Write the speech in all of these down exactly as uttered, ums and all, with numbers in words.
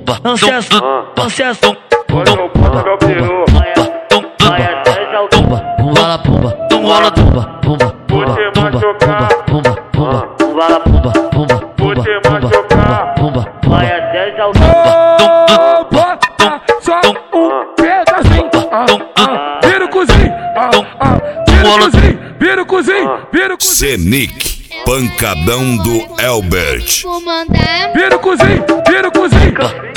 não se assusta, não se assusta. Hoje eu boto meu peru. Vai até já o pumba, pumba la pumba, pumba la pumba, pumba, pumba, pumba, pumba, pumba, pumba la pumba, pumba, pumba, pumba, pumba, vai até já o pumba. Bota só um pedacinho, ah, ah, vira o cozinho, ah, ah, vira o cozinho, vira o cozinho, vira o cozinho. Senic, pancadão do Elbert. Vira o cozinho, vira o cozinho.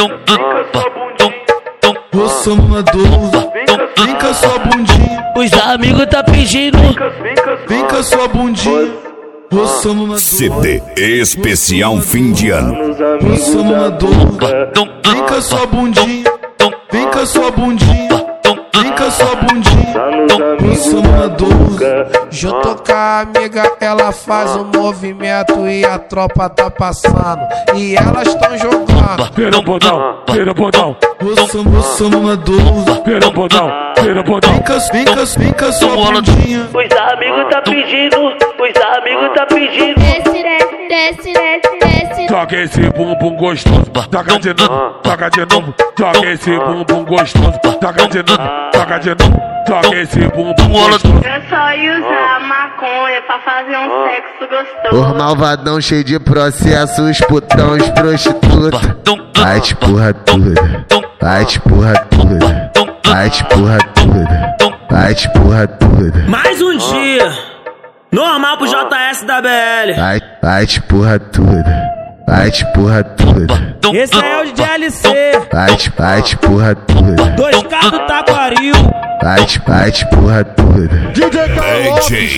Roça mamador, vem com a sua bundinha. Os amigos tá pedindo, vem com a sua bundinha. Roça mamador, C D especial fim de ano. Roça mamador, vem com a sua bundinha. Vem com a sua bundinha. Vem com a sua bundinha. Roça mamador. Já tô com a amiga, ela faz um movimento e a tropa tá passando e elas tão jogando. Vira o bodão, vira o bodão. Roça, roça mamador, vira o bodão, vira o bodão. Vem com a, vem com a, vem com a sua bundinha. os amigos tá pedindo, os amigos tá pedindo. Desce, desce, desce, desce, desce. Joga esse bumbum gostoso, joga de novo, joga de novo. Joga esse bumbum gostoso, joga de novo, joga de novo. Joga esse bumbum gostoso. É só ir usar maconha pra fazer um sexo gostoso. Os malvadão cheio de processo, os putão, os prostituta. Vai te porra tudo, vai te porra tudo, vai te porra tudo, vai te porra tudo. Mais um dia, normal pro J S da B L. Vai, vai te porra tudo, vai te porra tudo. Esse é o D L C. Vai te, vai te porra tudo. Dois K do Taquaril. Vai te, vai te porra tudo. D J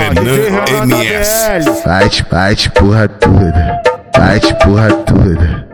Renan M S. Vai te, vai te porra tudo. Vai te porra tudo.